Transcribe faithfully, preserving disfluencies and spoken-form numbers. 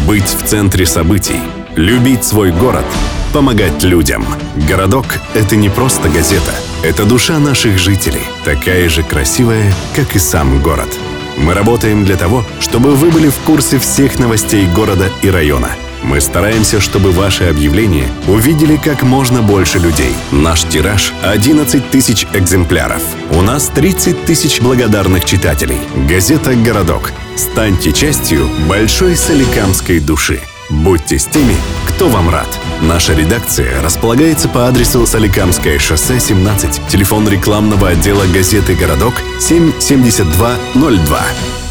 Быть в центре событий, любить свой город, помогать людям. «Городок» — это не просто газета. Это душа наших жителей, такая же красивая, как и сам город. Мы работаем для того, чтобы вы были в курсе всех новостей города и района. Мы стараемся, чтобы ваши объявления увидели как можно больше людей. Наш тираж – одиннадцать тысяч экземпляров. У нас тридцать тысяч благодарных читателей. Газета «Городок». Станьте частью большой соликамской души. Будьте с теми, кто вам рад. Наша редакция располагается по адресу Соликамское шоссе, семнадцать. Телефон рекламного отдела газеты «Городок» семь семьдесят два ноль два.